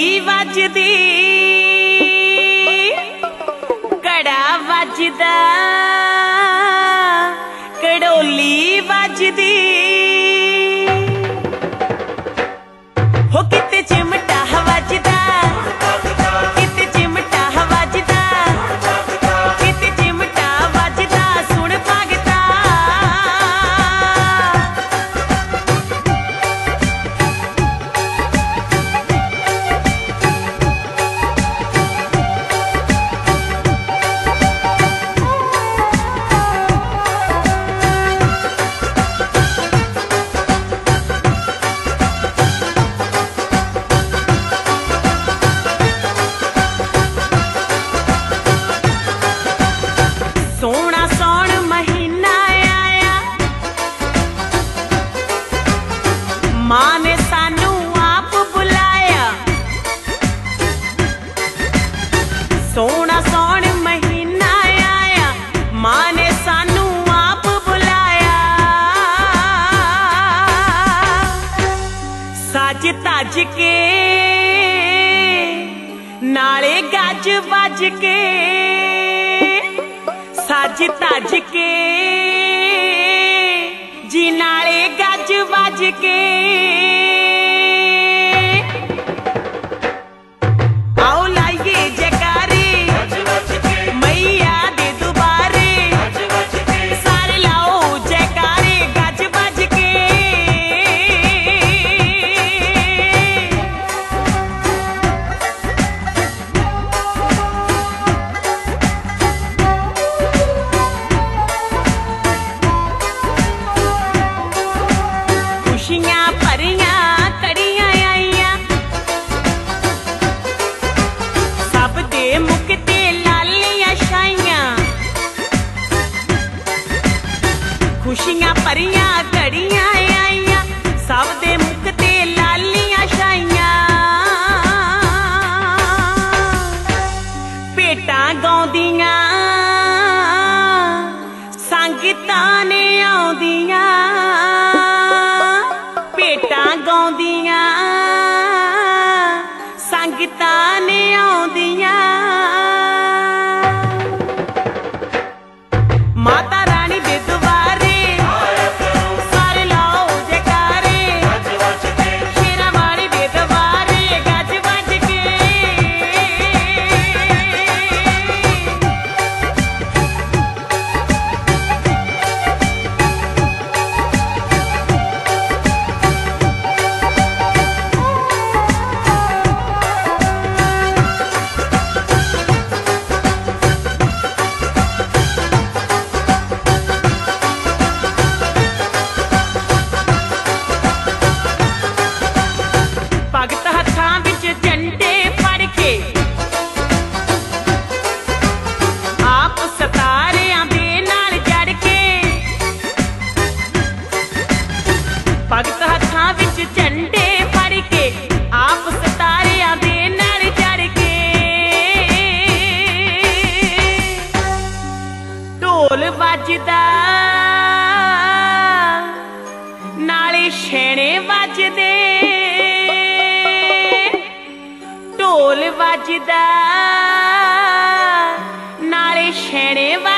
वजदी कड़ा वजदा कड़ोली वजदी हो किते चिमटा वजदा किते चिमटा वजदा किते चिमटा वजदा सुन भगता मां ने सानू आप बुलाया सोना सौन महीना आया मां ने सानू आप बुलाया सज तज के नाले गज बज के सज तज के जी नाले गज बज के आओ लाइए जयकारे मैया दे दुबारे सारे लाओ जयकारे गज बज के खुशियां भरियां कड़ियां आईयां सब दे मुख ते लालियां छाइयां खुशियां भरियां कड़ियां आईयां सब दे मुख ते लालियां छाइयां भेटां गाउंदियां संगतां ने आउंदियां भेटां गाउंदियां संगतां ने आउंदियां माता रानी दे दुआरे सारे लाओ जयकारे शेरां वाली दे दुआरे गज बज के भगत हत्थां विच झंडे फड़ के आप सतारियां दे नाल जड़ के भगत हत्थां विच झंडे फड़ के आप सतारियां दे नाल जड़ के ढोल वजदा नाले छेणे वजदे ढोल वजदा नाले छेणे